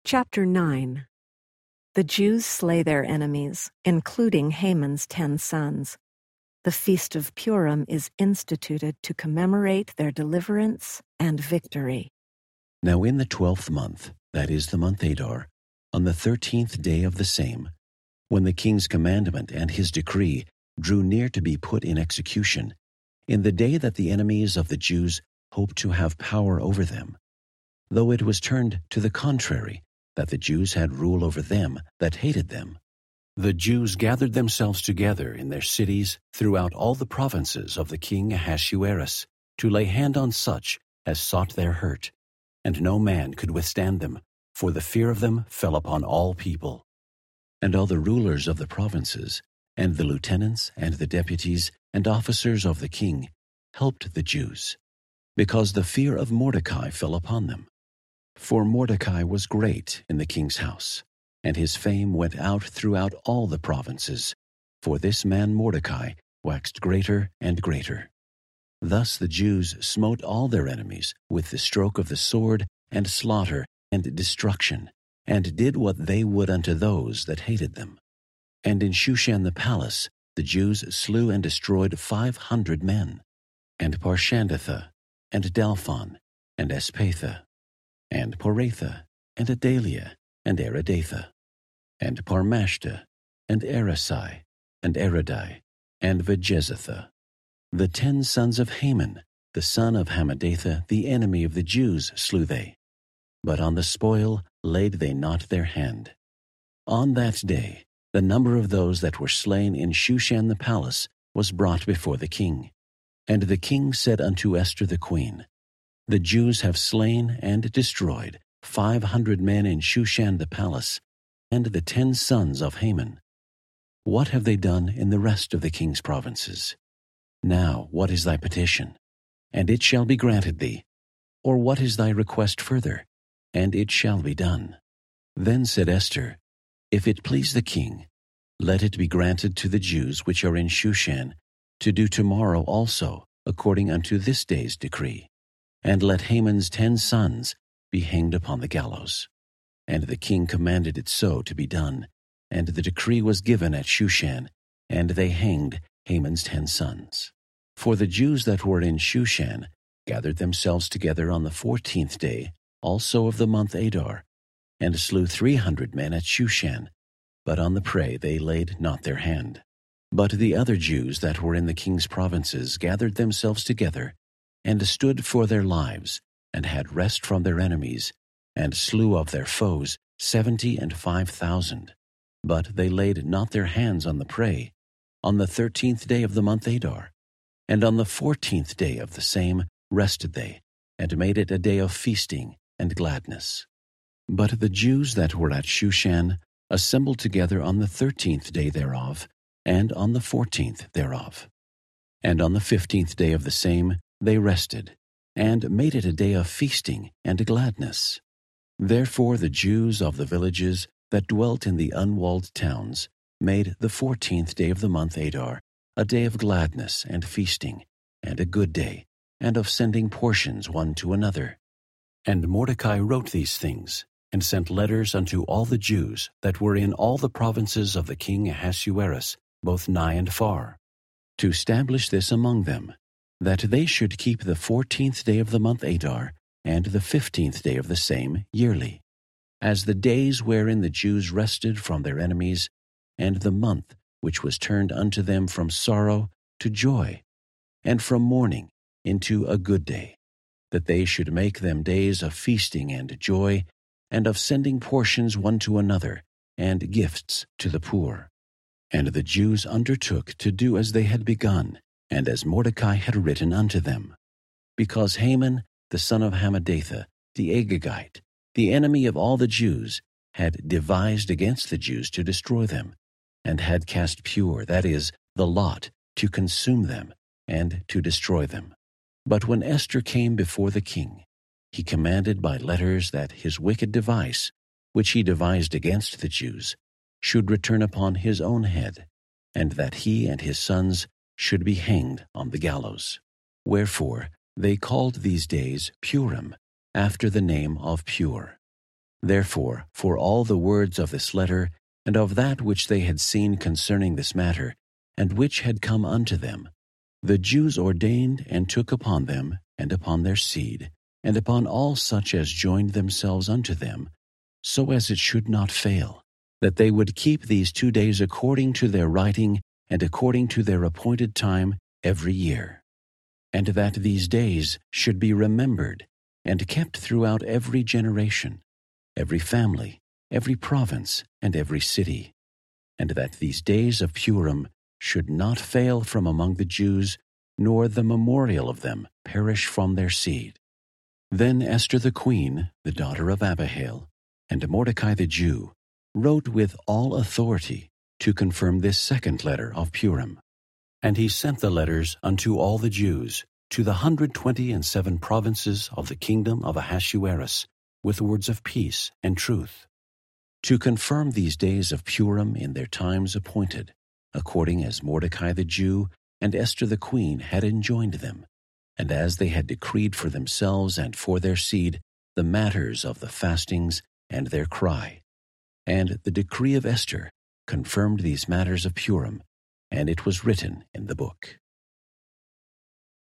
Chapter 9. The Jews slay their enemies, including Haman's 10 sons. The Feast of Purim is instituted to commemorate their deliverance and victory. Now in the 12th month, that is the month Adar, on the 13th day of the same, when the king's commandment and his decree drew near to be put in execution, in the day that the enemies of the Jews hoped to have power over them, though it was turned to the contrary, that the Jews had rule over them that hated them, the Jews gathered themselves together in their cities throughout all the provinces of the king Ahasuerus to lay hand on such as sought their hurt, and no man could withstand them, for the fear of them fell upon all people. And all the rulers of the provinces, and the lieutenants, and the deputies, and officers of the king helped the Jews, because the fear of Mordecai fell upon them. For Mordecai was great in the king's house, and his fame went out throughout all the provinces, for this man Mordecai waxed greater and greater. Thus the Jews smote all their enemies with the stroke of the sword, and slaughter, and destruction, and did what they would unto those that hated them. And in Shushan the palace the Jews slew and destroyed 500 men, and Parshandatha, and Dalphon, and Espatha, and Poratha, and Adalia, and Aridatha, and Parmashta, and Arasai, and Aradai, and Vajezatha, the 10 sons of Haman, the son of Hammedatha, the enemy of the Jews, slew they. But on the spoil laid they not their hand. On that day the number of those that were slain in Shushan the palace was brought before the king. And the king said unto Esther the queen, The Jews have slain and destroyed 500 men in Shushan the palace, and the 10 sons of Haman. What have they done in the rest of the king's provinces? Now what is thy petition? And it shall be granted thee. Or what is thy request further? And it shall be done. Then said Esther, If it please the king, let it be granted to the Jews which are in Shushan to do tomorrow also according unto this day's decree, and let Haman's 10 sons be hanged upon the gallows. And the king commanded it so to be done, and the decree was given at Shushan, and they hanged Haman's 10 sons. For the Jews that were in Shushan gathered themselves together on the 14th day also of the month Adar, and slew 300 men at Shushan, but on the prey they laid not their hand. But the other Jews that were in the king's provinces gathered themselves together, and stood for their lives, and had rest from their enemies, and slew of their foes 75,000. But they laid not their hands on the prey, on the 13th day of the month Adar. And on the 14th day of the same rested they, and made it a day of feasting and gladness. But the Jews that were at Shushan assembled together on the 13th day thereof, and on the 14th thereof. And on the 15th day of the same they rested, and made it a day of feasting and gladness. Therefore the Jews of the villages that dwelt in the unwalled towns made the 14th day of the month Adar a day of gladness and feasting, and a good day, and of sending portions one to another. And Mordecai wrote these things, and sent letters unto all the Jews that were in all the provinces of the king Ahasuerus, both nigh and far, to establish this among them, that they should keep the 14th day of the month Adar, and the 15th day of the same yearly, as the days wherein the Jews rested from their enemies, and the month which was turned unto them from sorrow to joy, and from mourning into a good day, that they should make them days of feasting and joy, and of sending portions one to another, and gifts to the poor. And the Jews undertook to do as they had begun, and as Mordecai had written unto them, because Haman, the son of Hammedatha, the Agagite, the enemy of all the Jews, had devised against the Jews to destroy them, and had cast pure, that is, the lot, to consume them, and to destroy them. But when Esther came before the king, he commanded by letters that his wicked device, which he devised against the Jews, should return upon his own head, and that he and his sons should be hanged on the gallows. Wherefore they called these days Purim, after the name of Pur. Therefore, for all the words of this letter, and of that which they had seen concerning this matter, and which had come unto them, the Jews ordained and took upon them, and upon their seed, and upon all such as joined themselves unto them, so as it should not fail, that they would keep these 2 days according to their writing, and according to their appointed time every year, and that these days should be remembered, and kept throughout every generation, every family, every province, and every city, and that these days of Purim should not fail from among the Jews, nor the memorial of them perish from their seed. Then Esther the queen, the daughter of Abihail, and Mordecai the Jew, wrote with all authority to confirm this second letter of Purim. And he sent the letters unto all the Jews, to the 127 provinces of the kingdom of Ahasuerus, with words of peace and truth, to confirm these days of Purim in their times appointed, according as Mordecai the Jew and Esther the queen had enjoined them, and as they had decreed for themselves and for their seed the matters of the fastings and their cry. And the decree of Esther confirmed these matters of Purim, and it was written in the book.